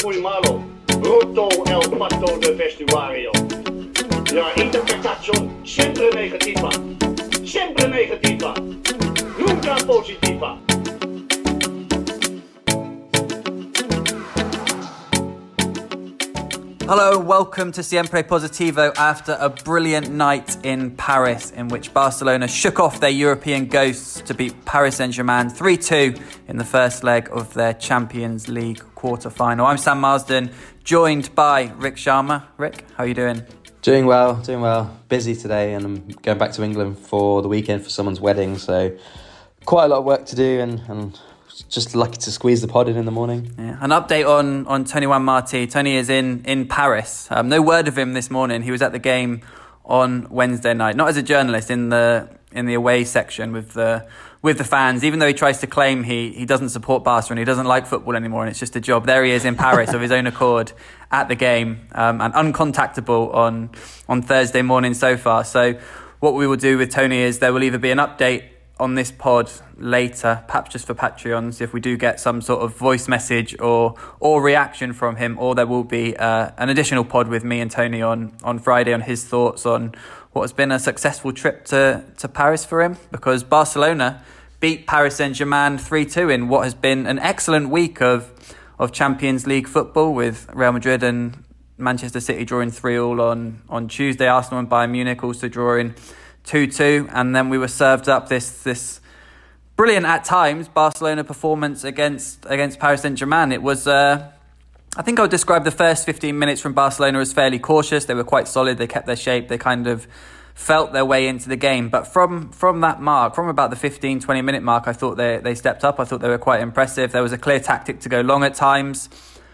muy malo, roto el pato de vestuario. La interpretación siempre negativa, nunca positiva. Hello, welcome to Siempre Positivo after a brilliant night in Paris in which Barcelona shook off their European ghosts to beat Paris Saint-Germain 3-2 in the first leg of their Champions League quarter-final. I'm Sam Marsden, joined by Rick Sharma. Rick, how are you doing? Doing well. Busy today, and I'm going back to England for the weekend for someone's wedding, so quite a lot of work to do and just lucky to squeeze the pod in the morning. Yeah. An update on Tony Juan Martí. Tony is in Paris. No word of him this morning. He was at the game on Wednesday night, not as a journalist, in the away section with the fans. Even though he tries to claim he doesn't support Barca and he doesn't like football anymore, and it's just a job. There he is in Paris of his own accord at the game, and uncontactable on Thursday morning so far. So what we will do with Tony is there will either be an update on this pod later, perhaps just for Patreons, if we do get some sort of voice message or reaction from him, or there will be an additional pod with me and Tony on Friday on his thoughts on what has been a successful trip to Paris for him, because Barcelona beat Paris Saint-Germain 3-2 in what has been an excellent week of Champions League football, with Real Madrid and Manchester City drawing 3-3 on Tuesday, Arsenal and Bayern Munich also drawing 2-2, and then we were served up this brilliant at times Barcelona performance against Paris Saint-Germain. It was I think I would describe the first 15 minutes from Barcelona as fairly cautious. They were quite solid, they kept their shape, they kind of felt their way into the game. But from that mark, from about the 15-20 minute mark, I thought they stepped up. I thought they were quite impressive. There was a clear tactic to go long at times.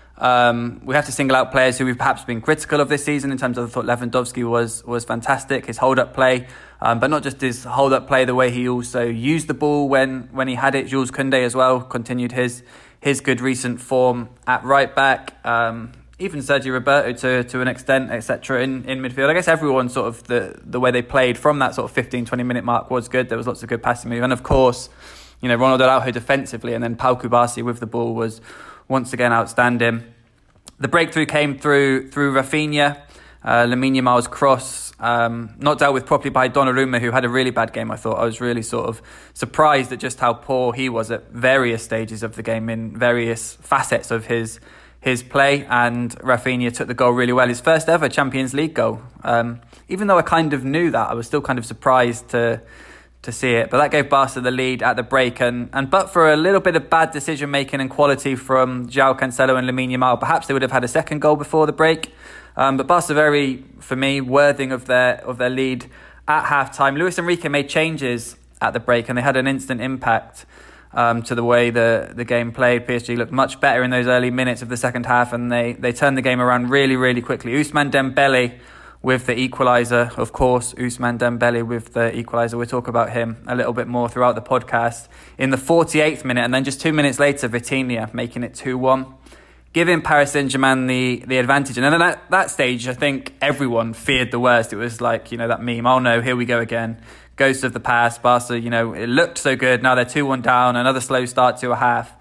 We have to single out players who we've perhaps been critical of this season in terms of, I thought Lewandowski was fantastic, his hold-up play, but not just his hold-up play, the way he also used the ball when he had it. Jules Koundé as well continued his good recent form at right back, even Sergio Roberto to an extent, etc. in midfield. I guess everyone sort of the way they played from that sort of 15-20 minute mark was good. There was lots of good passing move, and of course, Ronald Araujo defensively, and then Pau Cubarsí with the ball was once again outstanding. The breakthrough came through Rafinha. Lamine Yamal's cross, not dealt with properly by Donnarumma, who had a really bad game, I thought. I was really sort of surprised at just how poor he was at various stages of the game in various facets of his play, and Rafinha took the goal really well. His first ever Champions League goal. Even though I kind of knew that, I was still kind of surprised to see it. But that gave Barca the lead at the break, and but for a little bit of bad decision making and quality from João Cancelo and Lamine Yamal, perhaps they would have had a second goal before the break. But Barca very, for me, worthy of their lead at half-time. Luis Enrique made changes at the break, and they had an instant impact to the way the game played. PSG looked much better in those early minutes of the second half, and they turned the game around really, really quickly. Ousmane Dembélé with the equaliser, of course. Ousmane Dembélé with the equaliser. We'll talk about him a little bit more throughout the podcast. In the 48th minute, and then just 2 minutes later, Vitinha making it 2-1. Giving Paris Saint-Germain the advantage. And then at that stage, I think everyone feared the worst. It was like, that meme, oh no, here we go again. Ghost of the past. Barca, it looked so good. Now they're 2-1 down. Another slow start to a half.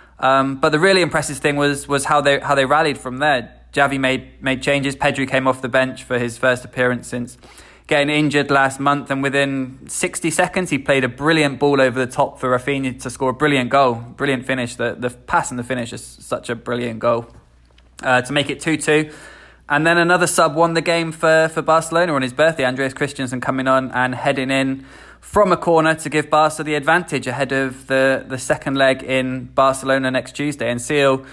But the really impressive thing was how they rallied from there. Xavi made changes. Pedri came off the bench for his first appearance since getting injured last month, and within 60 seconds he played a brilliant ball over the top for Rafinha to score a brilliant goal. Brilliant finish. The pass and the finish is such a brilliant goal to make it 2-2. And then another sub won the game for Barcelona on his birthday. Andreas Christensen coming on and heading in from a corner to give Barca the advantage ahead of the second leg in Barcelona next Tuesday. And Seal,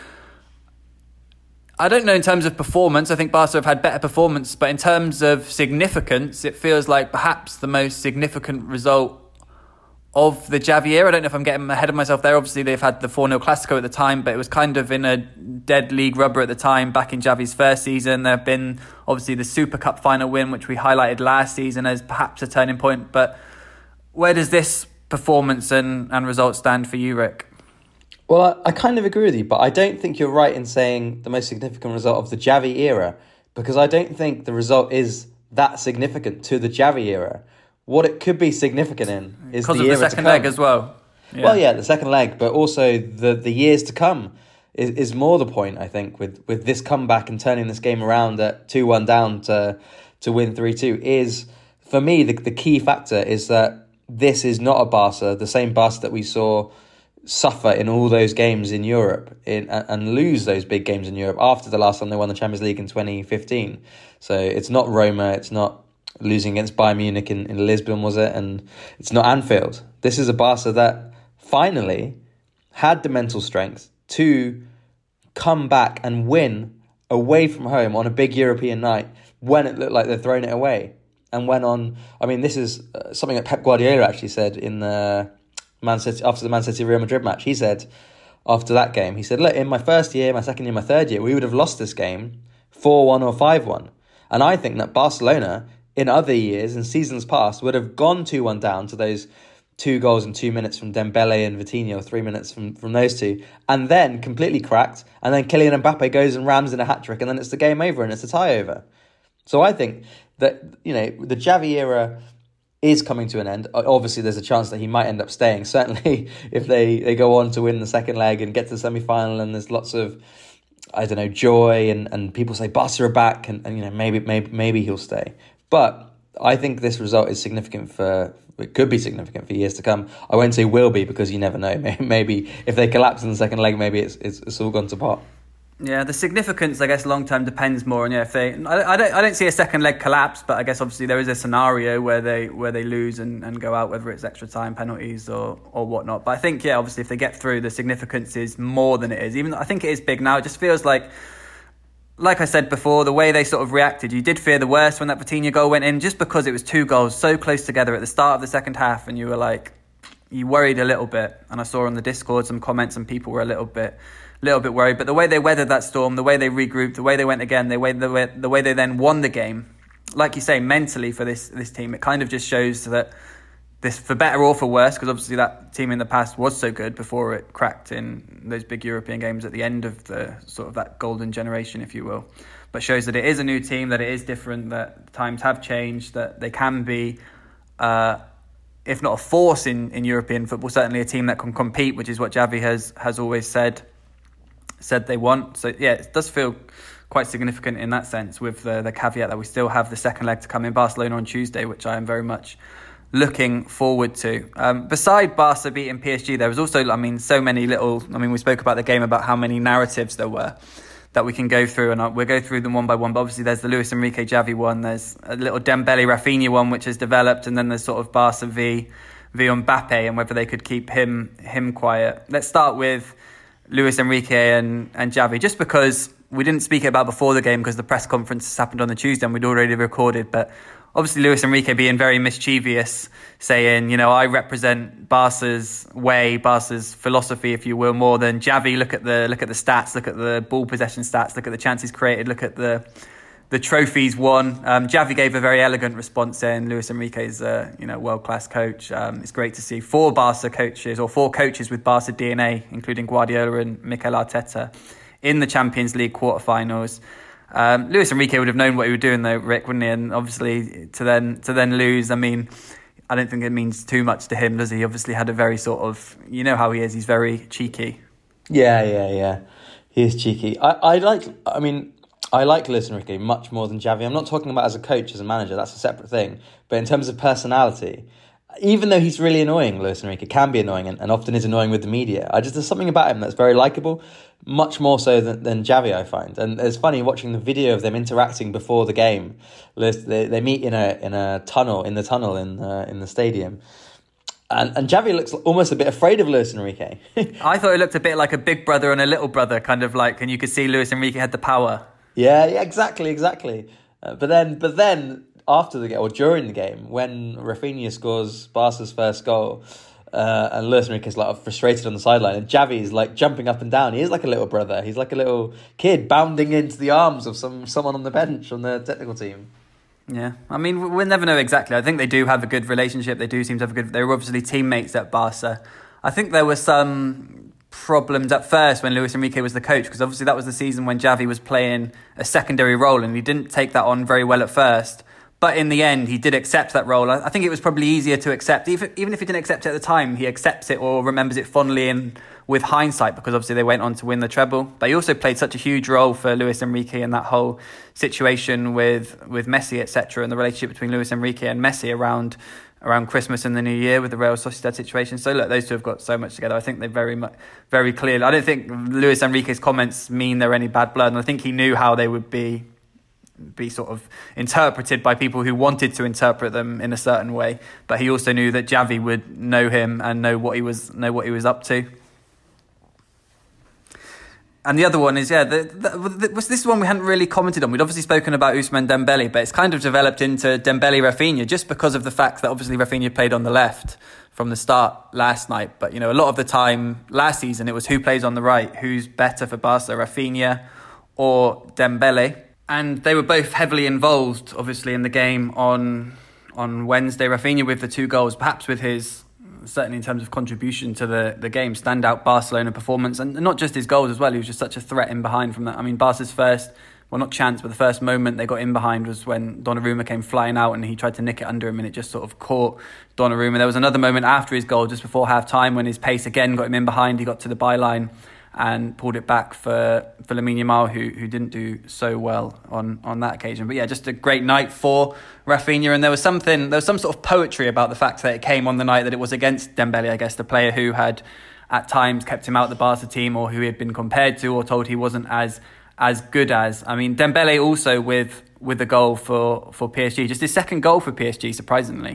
I don't know in terms of performance. I think Barca have had better performance, but in terms of significance, it feels like perhaps the most significant result of the Xavi era. I don't know if I'm getting ahead of myself there. Obviously, they've had the 4-0 Clásico at the time, but it was kind of in a dead league rubber at the time, back in Xavi's first season. There have been, obviously, the Super Cup final win, which we highlighted last season as perhaps a turning point. But where does this performance and result stand for you, Rick? Well, I kind of agree with you, but I don't think you're right in saying the most significant result of the Xavi era, because I don't think the result is that significant to the Xavi era. What it could be significant in is the era to come. Because of the second leg as well. Yeah. Well, yeah, the second leg, but also the years to come. is more the point, I think, with this comeback and turning this game around at 2-1 down to win 3-2 is, for me, the key factor is that this is not a Barca, the same Barca that we saw suffer in all those games in Europe and lose those big games in Europe after the last time they won the Champions League in 2015. So it's not Roma, it's not losing against Bayern Munich in Lisbon, was it? And it's not Anfield. This is a Barca that finally had the mental strength to come back and win away from home on a big European night when it looked like they'd thrown it away. And went on, I mean, this is something that Pep Guardiola actually said in the Man City, after the Man City Real Madrid match. He said after that game, he said, look, in my first year, my second year, my third year, we would have lost this game 4-1 or 5-1. And I think that Barcelona in other years and seasons past would have gone 2-1 down to those 2 goals in 2 minutes from Dembele and Vitinho, 3 minutes from those two, and then completely cracked, and then Kylian Mbappe goes and rams in a hat-trick, and then it's the game over and it's a tie over. So I think that, you know, the Xavi era is coming to an end. Obviously, there's a chance that he might end up staying. Certainly, if they go on to win the second leg and get to the semi-final, and there's lots of, I don't know, joy, and people say Barca are back, and you know, maybe he'll stay. But I think this result is significant it could be significant for years to come. I won't say will be, because you never know. Maybe if they collapse in the second leg, maybe it's all gone to pot. Yeah, the significance, I guess, long term depends more on if they. I don't see a second leg collapse, but I guess obviously there is a scenario where they lose and go out, whether it's extra time, penalties, or whatnot. But I think, yeah, obviously if they get through, the significance is more than it is. Even though I think it is big now, it just feels like I said before, the way they sort of reacted, you did fear the worst when that Vitinha goal went in, just because it was 2 goals so close together at the start of the second half, and you were like, you worried a little bit. And I saw on the Discord some comments, and people were a little bit worried. But the way they weathered that storm, the way they regrouped, the way they went again, the way they then won the game, like you say, mentally for this team, it kind of just shows that this, for better or for worse, because obviously that team in the past was so good before it cracked in those big European games at the end of the sort of that golden generation, if you will. But shows that it is a new team, that it is different, that times have changed, that they can be, if not a force in European football, certainly a team that can compete, which is what Xavi has always said they want. So yeah, it does feel quite significant in that sense, with the caveat that we still have the second leg to come in Barcelona on Tuesday, which I am very much looking forward to. Beside Barca beating PSG, there was also, so many little, we spoke about the game, about how many narratives there were that we can go through, and we'll go through them one by one. But obviously there's the Luis Enrique Xavi one, there's a little Dembele Rafinha one which has developed, and then there's sort of Barca v Mbappe and whether they could keep him quiet. Let's start with Luis Enrique and Xavi, just because we didn't speak about before the game because the press conference happened on the Tuesday and we'd already recorded. But obviously Luis Enrique being very mischievous, saying, I represent Barca's way, Barca's philosophy, if you will, more than Xavi. Look at the stats, look at the ball possession stats, look at the chances created, look at the trophies won. Xavi gave a very elegant response saying Luis Enrique is a world-class coach. It's great to see 4 coaches with Barca DNA, including Guardiola and Mikel Arteta, in the Champions League quarterfinals. Luis Enrique would have known what he was doing though, Rick, wouldn't he? And obviously to then lose, I don't think it means too much to him, does he? He obviously had a very sort of, how he is, he's very cheeky. Yeah. He is cheeky. I like Luis Enrique much more than Xavi. I'm not talking about as a coach, as a manager, that's a separate thing. But in terms of personality, even though he's really annoying, Luis Enrique can be annoying and often is annoying with the media. There's something about him that's very likeable, much more so than Xavi, I find. And it's funny watching the video of them interacting before the game. They meet in a tunnel in the stadium. And Xavi looks almost a bit afraid of Luis Enrique. I thought it looked a bit like a big brother and a little brother, kind of like, and you could see Luis Enrique had the power. Yeah, exactly. But then after the game, or during the game, when Rafinha scores Barca's first goal, and Luis Enrique's frustrated on the sideline, and Xavi's jumping up and down. He is like a little brother. He's like a little kid bounding into the arms of someone on the bench on the technical team. Yeah, we'll never know exactly. I think they do have a good relationship. They do seem to have they were obviously teammates at Barca. I think there were some problems at first when Luis Enrique was the coach, because obviously that was the season when Xavi was playing a secondary role and he didn't take that on very well at first. But in the end, he did accept that role. I think it was probably easier to accept. Even if he didn't accept it at the time, he accepts it or remembers it fondly in with hindsight, because obviously they went on to win the treble. But he also played such a huge role for Luis Enrique in that whole situation with Messi, etc., and the relationship between Luis Enrique and Messi around Christmas and the New Year with the Real Sociedad situation. So look, those two have got so much together. I think they're very clearly. I don't think Luis Enrique's comments mean they're any bad blood, and I think he knew how they would be sort of interpreted by people who wanted to interpret them in a certain way. But he also knew that Xavi would know him and know what he was up to. And the other one is, this is one we hadn't really commented on. We'd obviously spoken about Ousmane Dembele, but it's kind of developed into Dembele-Rafinha just because of the fact that obviously Rafinha played on the left from the start last night. But, a lot of the time last season, it was who plays on the right, who's better for Barca, Rafinha or Dembele. And they were both heavily involved, obviously, in the game on Wednesday. Rafinha with the 2 goals, perhaps with his, certainly in terms of contribution to the game, standout Barcelona performance. And not just his goals as well, he was just such a threat in behind from that. I mean, Barca's first, well, not chance, but the first moment they got in behind was when Donnarumma came flying out and he tried to nick it under him and it just sort of caught Donnarumma. There was another moment after his goal, just before half-time, when his pace again got him in behind. He got to the byline and pulled it back for Lamine Yamal, who didn't do so well on that occasion. But yeah, just a great night for Rafinha. And there was some sort of poetry about the fact that it came on the night that it was against Dembele, I guess, the player who had at times kept him out of the Barca team, or who he had been compared to or told he wasn't as good as. I mean, Dembele also with the goal for PSG, just his second goal for PSG, surprisingly.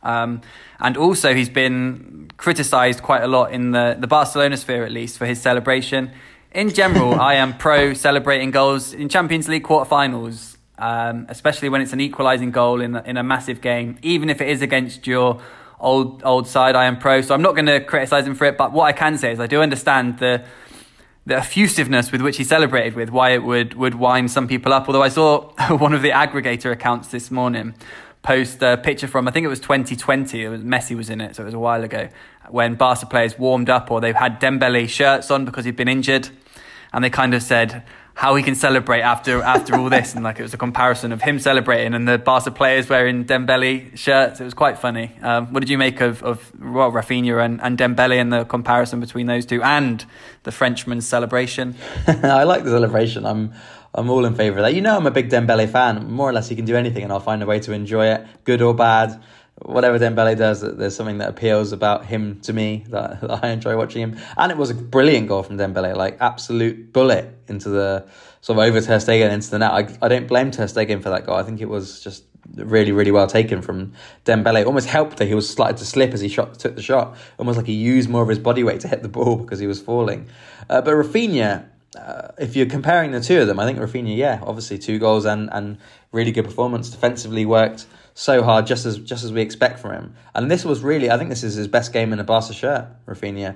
And also he's been criticised quite a lot in the Barcelona sphere, at least, for his celebration. In general, I am pro celebrating goals in Champions League quarterfinals, especially when it's an equalising goal in a massive game, even if it is against your old side. I am pro, so I'm not going to criticise him for it. But what I can say is I do understand the effusiveness with which he celebrated with, why it would wind some people up. Although I saw one of the aggregator accounts this morning post a picture from, I think it was 2020, Messi was in it, so it was a while ago, when Barca players warmed up, or they've had Dembele shirts on because he'd been injured, and they kind of said how he can celebrate after all this, and like it was a comparison of him celebrating and the Barca players wearing Dembele shirts. It was quite funny. What did you make of Rafinha and Dembele and the comparison between those two, and the Frenchman's celebration? I like the celebration. I'm all in favour of that. I'm a big Dembele fan. More or less, he can do anything and I'll find a way to enjoy it, good or bad. Whatever Dembele does, there's something that appeals about him to me that I enjoy watching him. And it was a brilliant goal from Dembele, like absolute bullet into the sort of over Ter Stegen into the net. I don't blame Ter Stegen for that goal. I think it was just really, really well taken from Dembele. It almost helped that he was starting to slip as he took the shot. Almost like he used more of his body weight to hit the ball because he was falling. But Rafinha, if you're comparing the two of them, I think Rafinha, obviously 2 goals and really good performance. Defensively worked so hard, just as we expect from him. And this was really, I think this is his best game in a Barca shirt, Rafinha.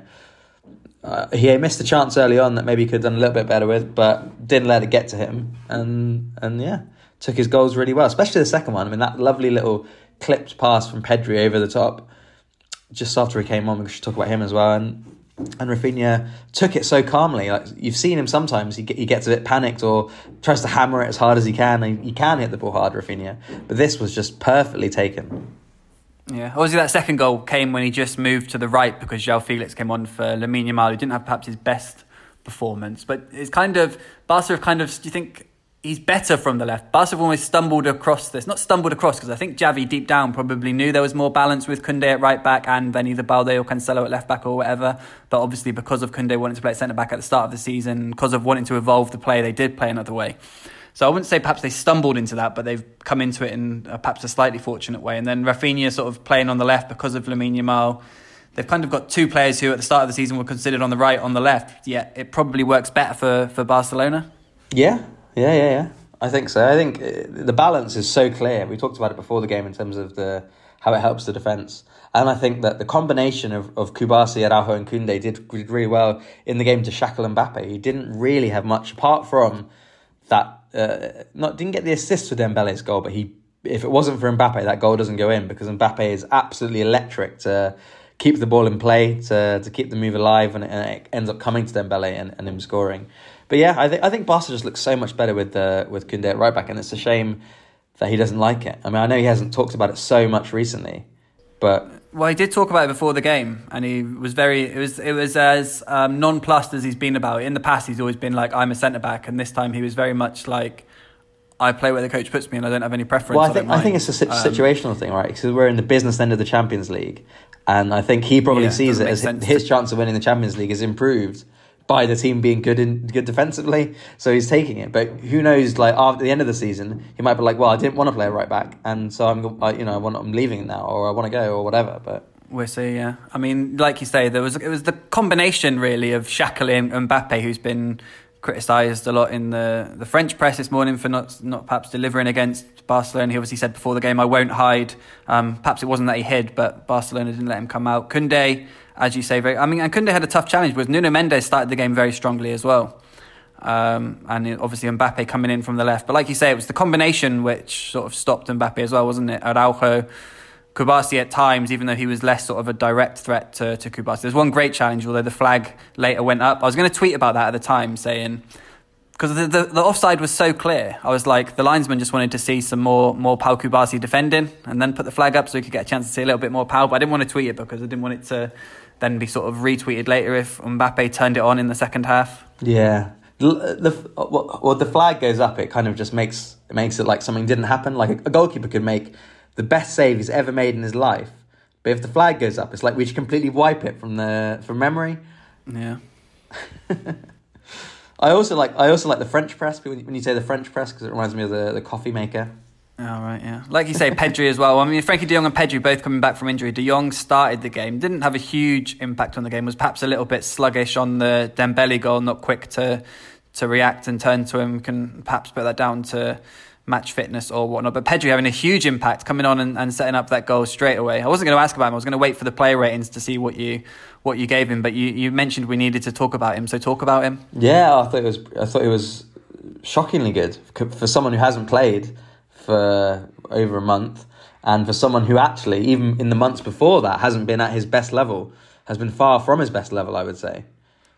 He missed a chance early on that maybe he could have done a little bit better with, but didn't let it get to him. And took his goals really well, especially the second one. I mean, that lovely little clipped pass from Pedri over the top, just after he came on. We should talk about him as well. And Rafinha took it so calmly. Like, you've seen him sometimes, he gets a bit panicked or tries to hammer it as hard as he can. And he can hit the ball hard, Rafinha. But this was just perfectly taken. Yeah, obviously that second goal came when he just moved to the right because João Felix came on for Lamine Yamal, who didn't have perhaps his best performance. But it's kind of, Barca have kind of, do you think he's better from the left? Barca have almost stumbled across this. Not stumbled across, because I think Xavi deep down probably knew there was more balance with Koundé at right back and then either Balde or Cancelo at left back or whatever. But obviously because of Koundé wanting to play at centre back at the start of the season, because of wanting to evolve the play, they did play another way. So I wouldn't say perhaps they stumbled into that, but they've come into it in perhaps a slightly fortunate way. And then Rafinha sort of playing on the left because of Lamine Yamal. They've kind of got 2 players who at the start of the season were considered on the right, on the left. Yet it probably works better for Barcelona. Yeah. I think so. I think the balance is so clear. We talked about it before the game in terms of how it helps the defence. And I think that the combination of Kubasi, Araujo and Koundé did really well in the game to shackle Mbappe. He didn't really have much apart from that. Didn't get the assist for Dembele's goal, but if it wasn't for Mbappe, that goal doesn't go in, because Mbappe is absolutely electric to keep the ball in play, to keep the move alive, and it ends up coming to Dembele and him scoring. But yeah, I think Barca just looks so much better with Koundé at right back, and it's a shame that he doesn't like it. I mean, I know he hasn't talked about it so much recently, But well, he did talk about it before the game, and he was it was as nonplussed as he's been about it. In the past, he's always been like, I'm a centre back, and this time he was very much like, I play where the coach puts me, and I don't have any preference. Well, I think it's a situational thing, right? Because we're in the business end of the Champions League, and I think he probably sees it as his chance of winning the Champions League is improved by the team being good defensively, so he's taking it. But who knows? Like after the end of the season, he might be like, "Well, I didn't want to play right back, and so I'm leaving now, or I want to go, or whatever." But we'll see. Yeah, I mean, like you say, it was the combination really of Xhaka and Mbappe, who's been criticised a lot in the French press this morning for not perhaps delivering against Barcelona. He obviously said before the game, "I won't hide." Perhaps it wasn't that he hid, but Barcelona didn't let him come out. Koundé, as you say, and Koundé had a tough challenge because Nuno Mendes started the game very strongly as well. And obviously Mbappe coming in from the left. But like you say, it was the combination which sort of stopped Mbappe as well, wasn't it? Araujo, Kubasi at times, even though he was less sort of a direct threat to Kubasi. There's one great challenge, although the flag later went up. I was going to tweet about that at the time, saying, because the offside was so clear, I was like, the linesman just wanted to see some more Pau Kubasi defending and then put the flag up so he could get a chance to see a little bit more Pau. But I didn't want to tweet it because I didn't want it to then be sort of retweeted later if Mbappe turned it on in the second half. Yeah. The flag goes up, it kind of just makes it like something didn't happen. Like a goalkeeper could make the best save he's ever made in his life, but if the flag goes up, it's like we just completely wipe it from memory. Yeah. I also like the French press when you say the French press, because it reminds me of the coffee maker. Oh, right, yeah. Like you say, Pedri as well. I mean, Frankie de Jong and Pedri both coming back from injury. De Jong started the game, didn't have a huge impact on the game, was perhaps a little bit sluggish on the Dembele goal, not quick to react and turn to him. Can perhaps put that down to match fitness or whatnot. But Pedri having a huge impact, coming on and setting up that goal straight away. I wasn't going to ask about him. I was going to wait for the player ratings to see what you gave him. But you mentioned we needed to talk about him, so talk about him. Yeah, I thought it was shockingly good for someone who hasn't played for over a month, and for someone who actually, even in the months before that, hasn't been at his best level, has been far from his best level, I would say.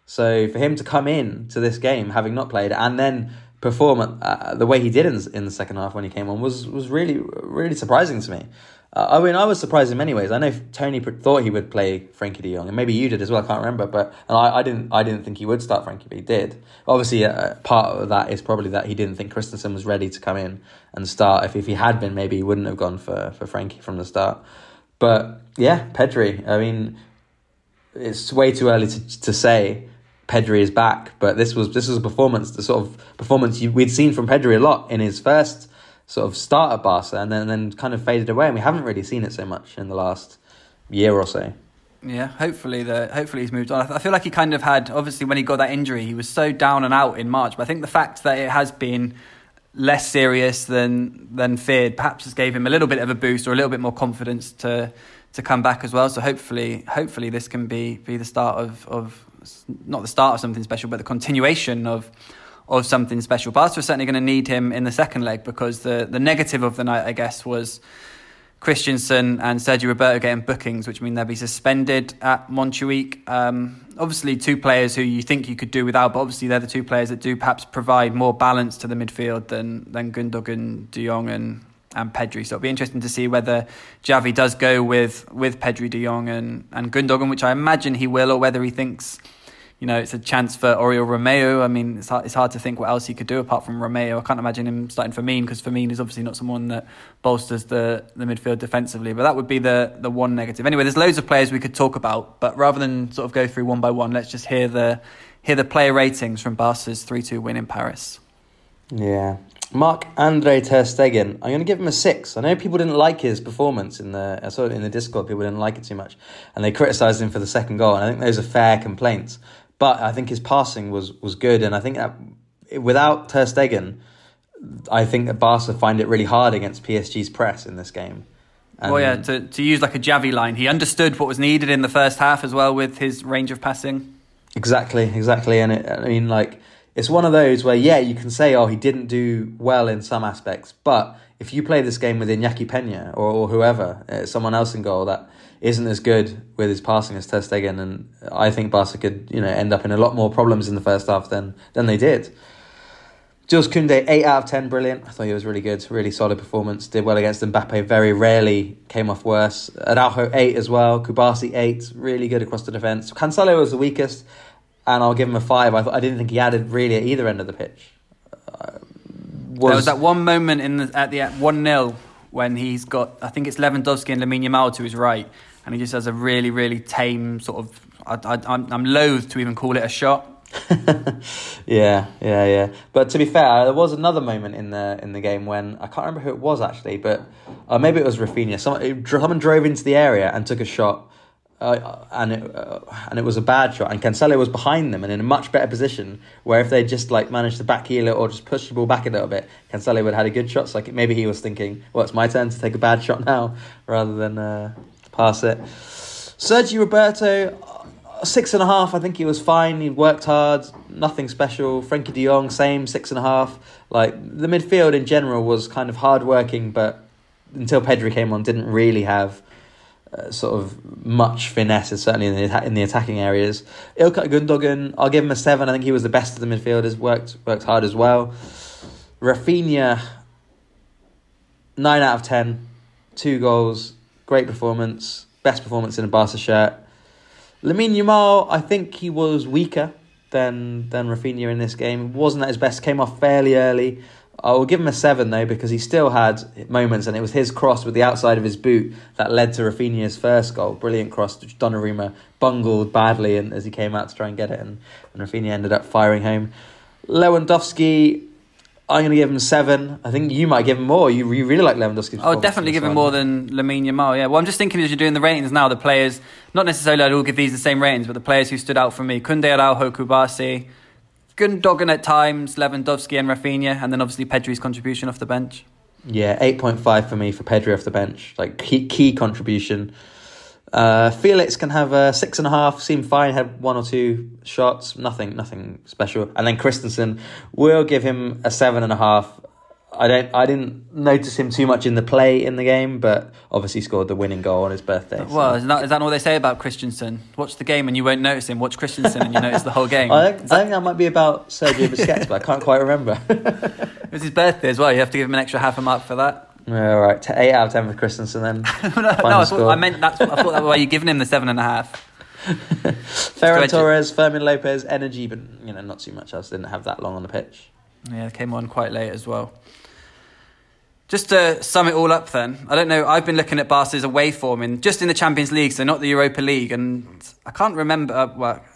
So for him to come in to this game, having not played, and then perform the way he did in the second half when he came on was really, really surprising to me. I mean, I was surprised in many ways. I know Tony thought he would play Frankie de Jong, and maybe you did as well. I can't remember, but I didn't think he would start Frankie, but he did. Obviously, part of that is probably that he didn't think Christensen was ready to come in and start. If he had been, maybe he wouldn't have gone for Frankie from the start. But yeah, Pedri. I mean, it's way too early to say Pedri is back, but this was a performance, the sort of performance we'd seen from Pedri a lot in his first sort of start at Barca, and then kind of faded away, and we haven't really seen it so much in the last year or so. Yeah, hopefully he's moved on. I feel like he kind of had, obviously when he got that injury, he was so down and out in March, but I think the fact that it has been less serious than feared perhaps has gave him a little bit of a boost or a little bit more confidence to come back as well. So hopefully this can be the start of not the start of something special, but the continuation of something special. Barca are certainly going to need him in the second leg, because the negative of the night, I guess, was Christensen and Sergio Roberto getting bookings, which mean they'll be suspended at Montjuic. Obviously, two players who you think you could do without, but obviously they're the two players that do perhaps provide more balance to the midfield than Gundogan, De Jong and Pedri. So it'll be interesting to see whether Xavi does go with Pedri, De Jong and Gundogan, which I imagine he will, or whether he thinks, it's a chance for Oriol Romeu. I mean, it's hard to think what else he could do apart from Romeu. I can't imagine him starting Firmino, because Firmino is obviously not someone that bolsters the midfield defensively. But that would be the one negative. Anyway, there's loads of players we could talk about, but rather than sort of go through one by one, let's just hear the player ratings from Barca's 3-2 win in Paris. Yeah. Marc-Andre Ter Stegen, I'm going to give him a 6. I know people didn't like his performance I saw it in the Discord, people didn't like it too much, and they criticised him for the second goal, and I think those are fair complaints. But I think his passing was good, and I think that without Ter Stegen, I think that Barca find it really hard against PSG's press in this game. And to use like a Xavi line, he understood what was needed in the first half as well with his range of passing. Exactly, and it's one of those where, you can say, he didn't do well in some aspects, but if you play this game with Iñaki Peña or whoever, someone else in goal that isn't as good with his passing as Ter Stegen, and I think Barca could, end up in a lot more problems in the first half than they did. Jules Koundé, 8 out of 10, brilliant. I thought he was really good, really solid performance. Did well against Mbappe, very rarely came off worse. Araujo, 8 as well. Kubasi, 8, really good across the defence. Cancelo was the weakest, and I'll give him a 5. I didn't think he added really at either end of the pitch. There was that one moment at 1-0 when he's got, I think it's Lewandowski and Lamine Yamal to his right, and he just has a really, really tame sort of, I'm loath to even call it a shot. Yeah. But to be fair, there was another moment in the game when I can't remember who it was actually, but maybe it was Rafinha. Someone drove into the area and took a shot, and it was a bad shot. And Cancelo was behind them and in a much better position. Where if they just like managed to back heel it or just push the ball back a little bit, Cancelo would have had a good shot. So like maybe he was thinking, well, it's my turn to take a bad shot now rather than pass it. Sergio Roberto, 6.5. I think he was fine. He worked hard, nothing special. Frenkie de Jong, same, 6.5. Like the midfield in general was kind of hard working, but until Pedri came on, didn't really have sort of much finesse, certainly in the attacking areas. Ilkay Gundogan, I'll give him a 7. I think he was the best of the midfielders. Worked hard as well. Rafinha, 9 out of 10. 2 goals, great performance, best performance in a Barca shirt. Lamine Yamal, I think he was weaker than Rafinha in this game. Wasn't at his best, came off fairly early. I will give him a 7 though, because he still had moments, and it was his cross with the outside of his boot that led to Rafinha's first goal. Brilliant cross, which Donnarumma bungled badly and as he came out to try and get it, and Rafinha ended up firing home. Lewandowski, I'm going to give him 7. I think you might give him more. You really like Lewandowski's. I would definitely give him more than Lamine Yamal, yeah. Well, I'm just thinking as you're doing the ratings now, the players, not necessarily I'd all give these the same ratings, but the players who stood out for me, Koundé, Araujo, Kubasi, Gundogan at times, Lewandowski and Rafinha, and then obviously Pedri's contribution off the bench. Yeah, 8.5 for me for Pedri off the bench. Like key contribution. Felix can have a 6.5. Seemed fine. Had 1 or 2 shots. Nothing special. And then Christensen, we'll give him a 7.5. I didn't notice him too much in the play in the game, but obviously scored the winning goal on his birthday. Well, is that not what they say about Christensen? Watch the game and you won't notice him. Watch Christensen and you notice the whole game. I think that might be about Sergio Busquets, but I can't quite remember. It was his birthday as well. You have to give him an extra half a mark for that. Yeah, all right. 8 out of 10 for Christensen then. I thought that way you're giving him the 7.5. Ferran Torres, Fermin Lopez, energy, but not too much else. Didn't have that long on the pitch. Yeah, came on quite late as well. Just to sum it all up then, I don't know, I've been looking at Barca's away form just in the Champions League, so not the Europa League, and I couldn't remember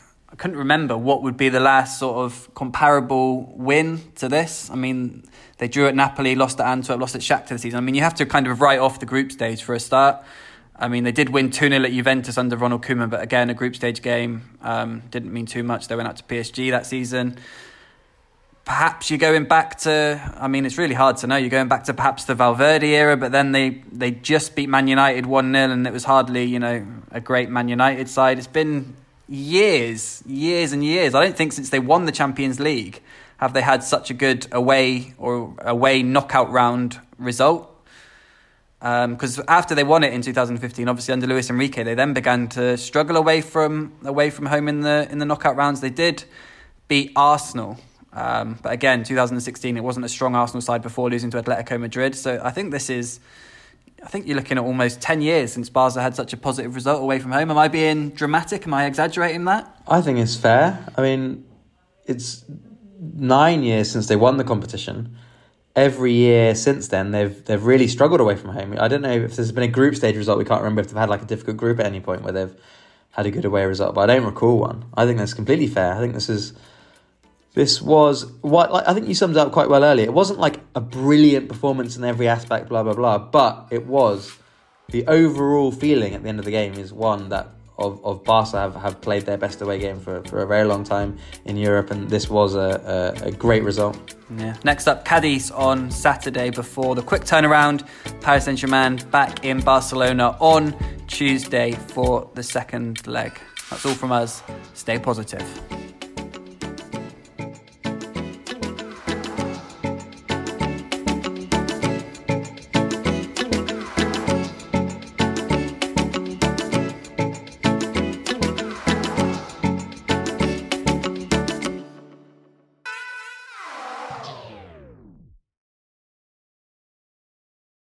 what would be the last sort of comparable win to this. I mean, they drew at Napoli, lost at Antwerp, lost at Shakhtar this season. I mean, you have to kind of write off the group stage for a start. I mean, they did win 2-0 at Juventus under Ronald Koeman, but again, a group stage game didn't mean too much. They went out to PSG that season. Perhaps you're going back to, I mean, it's really hard to know. You're going back to perhaps the Valverde era, but then they just beat Man United 1-0 and it was hardly, a great Man United side. It's been years and years. I don't think since they won the Champions League have they had such a good away knockout round result. Because after they won it in 2015, obviously under Luis Enrique, they then began to struggle away from home in the knockout rounds. They did beat Arsenal. But again, 2016, it wasn't a strong Arsenal side before losing to Atletico Madrid. So I think you're looking at almost 10 years since Barca had such a positive result away from home. Am I being dramatic? Am I exaggerating that? I think it's fair. I mean, it's 9 years since they won the competition. Every year since then, they've really struggled away from home. I don't know if there's been a group stage result. We can't remember if they've had like a difficult group at any point where they've had a good away result, but I don't recall one. I think that's completely fair. I think this was what I think you summed it up quite well earlier. It wasn't like a brilliant performance in every aspect, blah, blah, blah, but it was the overall feeling at the end of the game is one that of Barca have played their best away game for a very long time in Europe, and this was a great result. Yeah. Next up, Cadiz on Saturday before the quick turnaround. Paris Saint-Germain back in Barcelona on Tuesday for the second leg. That's all from us. Stay positive.